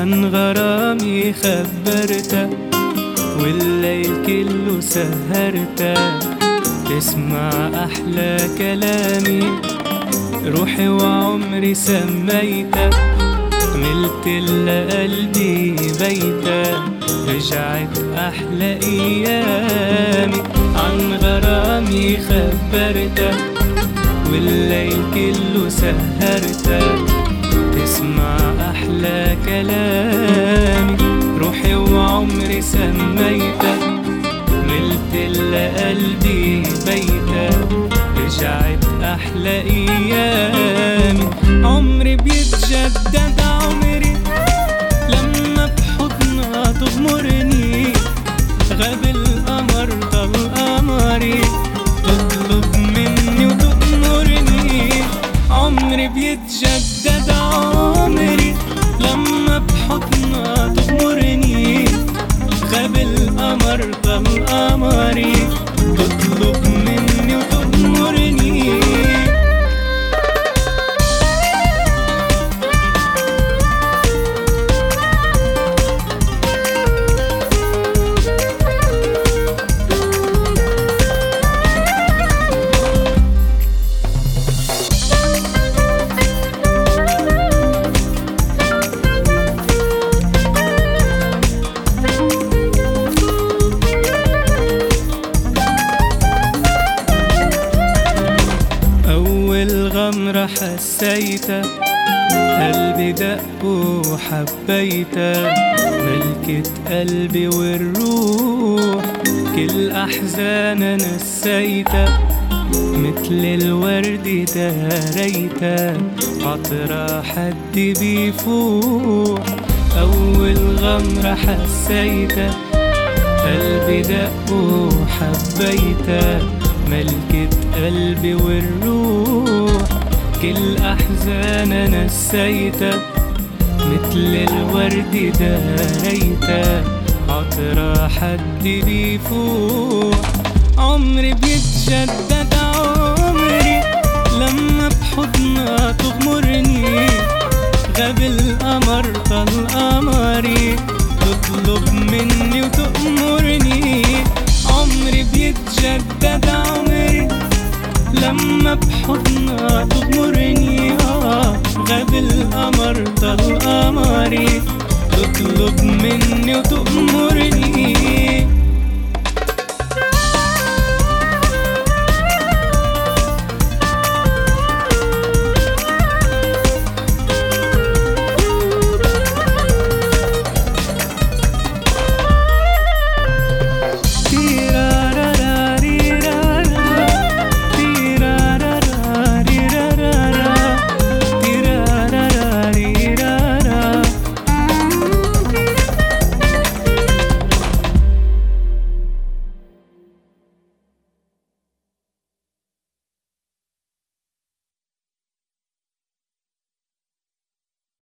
عن غرامي خبرتك والليل كله سهرتك، تسمع أحلى كلامي روحي وعمري سميتك، ملت لقلبي بيتك رجعت أحلى أيامي. عن غرامي خبرتك والليل كله سهرتك، تسمع أحلى كلامي روحي وعمري سميتك، ملت لقلبي بيتك رجعت أحلى أيامي. عمري بيتجدد عمري لما بحضنها تغمرني، غاب القمر ضل قمري تطلب مني وتأمرني. عمري بيتجدد عمري لما بحضنها تغمرني، غاب القمر ضل قمري تطلب مني وتأمرني. غمرة حسيتك قلبي دق وحبيتك، ملكة قلبي والروح كل أحزان نسيتك، مثل الورد داريتك عطرة حد بيفوح. أول غمرة حسيتك قلبي دق وحبيتك، ملكة قلبي والروح كل أحزان نسيتك، مثل الورد داريتك عطرة حد بيفوح. عمري بيتجدد عمري لما بحضنها تغمرني، غاب القمر ضل قمري تطلب مني وتأمرني. عمري بيتجدد عمري لما بحضنها تغمرني، غاب القمر ضل قمري تطلب مني وتأمرني.